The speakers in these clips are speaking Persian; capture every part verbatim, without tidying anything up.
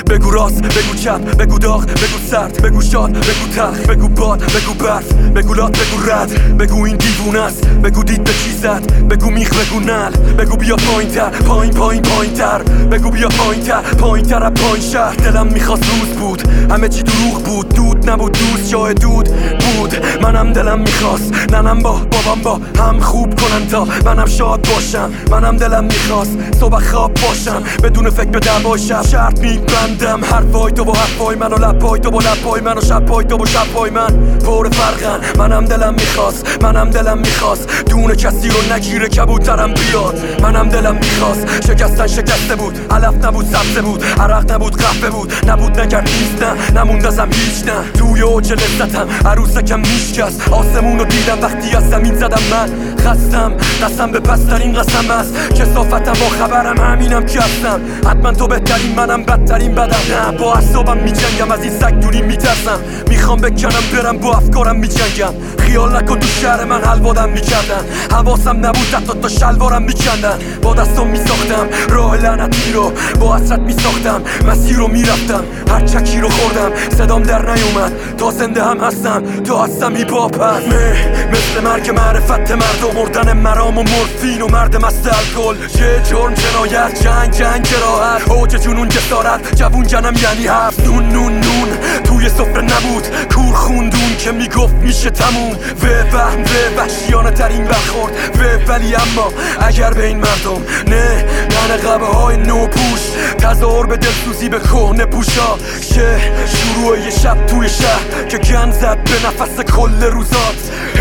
بگو راست، بگو چپ، بگو داغ، بگو سرد، بگو شاد، بگو تلخ، بگو باد، بگو برف، بگو لات، بگو رد، بگو این دیوونه است، بگو دید به چی زد، بگو میخ، بگو نل، بگو بیا پایین تر، پایین پایین پایین تر، بگو بیا پایین تر، پایین تر از پایین شهر. دلم میخواست روز بود، همه چی دروغ بود، دود نبود دوست جای دود بود. منم دلم میخواست ننم با بابام با هم خوب کنن تا منم شاد باشم. منم دلم میخواست صبح خواب باشم بدون فکر به دعوای شب. شرط میبندم حرفای تو با حرفای من و لبای تو با لبای من و شبای تو با شبای من پر فرقن. منم دلم میخواست منم دلم میخواست دونه کسی رو نگیره کبوترم بیاد. منم دلم میخواست شکستن شکسته بود، علف نبود سبزه بود، عرق نبود قهوه بود، نبود نکرد نیست نه نموند ازم هیچ نه. توی اوج لذتم عروسکم میشکست، آسمون رو دیدم وقتی از زمین زدم. من خستم قسم به پسترین قسم است کثافتم با خبرم همینم که هستم. حتما تو بهترین منم بدترین بدم. نه با اعصابم میجنگم از این سگ دوری میترسم. میخوام بکنم برم با افکارم میجنگم. خیال نکن تو شهر من حلوادم میکردن، حواسم نبود حتی تا شلوارم میکندن. با دستم میساختم راه لعنتی رو، با حسرت میساختم مسیر رو میرفتم. هر چکی رو خوردم صدام در نیومد، تا زنده هم هستم تا هستم هیپ هاپ هست. مثل مرگ معرفت مرد و مردن مرام و مورفین و مرد مست الکل. یه جرم جنایت جنگ جنگ جراحت اوج جنون جسارت جوون جنم یعنی هفت. نون نون نون توی سفره نبود کور خوندون که میگفت میشه تموم. و وهم و وحشیانه ترین برخورد و ولی اما اگر به این مردم نه نه قبه های نو پوش تظاهر به دلسوزی به کهنه پوشا شه. شروع یه شب توی شهر که گن زد به نفس کل روزات.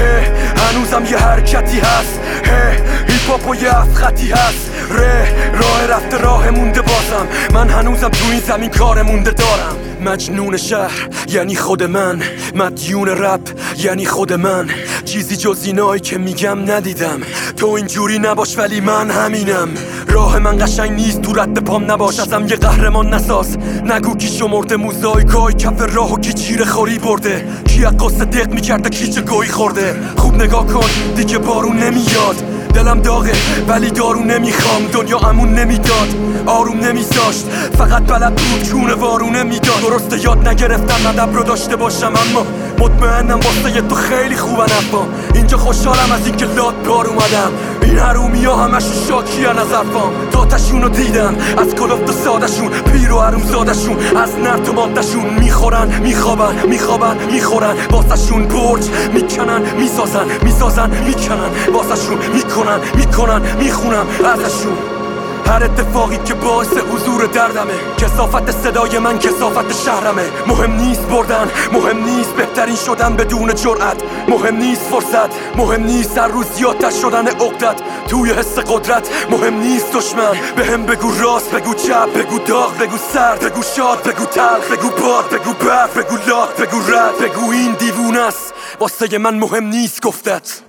هنوزم یه حرکتی هست، هیپ هاپ و یه افخطی هست. ره راه رفته راه مونده بازم، من هنوزم تو این زمین کار مونده دارم. مجنون شهر یعنی خود من، مدیون رپ یعنی خود من. چیزی جز اینایی که میگم ندیدم، تو اینجوری نباش ولی من همینم. راه من قشنگ نیست تو رد پام نباش، ازم یه قهرمان نساز. نگو کی شمرده موزاییکای کف راه و کی چیره خوری برده، کی از قصه دق میکرده کی چه گویی خورده. خوب نگاه کن دیگه بارون نمیاد، دلم داغه ولی دارو نمیخوام. دنیا امون نمیداد آروم نمیذاشت، فقط بلد بود چونه وارونه میداد. درسته یاد نگرفتم ادب رو داشته باشم، اما مطمئنم واسه تو خیلی خوبن افام. اینجا خوشحالم از اینکه لات بار اومدم. این حرومی ها همشون شاکی از حرفام. داتشون رو دیدم از کلفت و سادشون، پیر و حروم زادشون از نرد و مادشون. میخورن میخوابن میخوابن میخورن واسهشون برج میکنن میسازن میسازن میکنن واسهشون میکنن میکنن میخونم ازشون. هر اتفاقی که باعث حضور دردمه، کثافت صدای من کثافت شهرمه. مهم نیست بردن، مهم نیست بهترین شدن بدون جرأت، مهم نیست فرصت، مهم نیست هر روز زیادتر شدن عقدت توی حس قدرت. مهم نیست دشمن بهم بگو راست، بگو چپ، بگو داغ، بگو سرد، بگو شاد، بگو تلخ، بگو باد، بگو برف، بگو لات، بگو رد، بگو این دیوونه است. واسه من مهم نیست گفتت.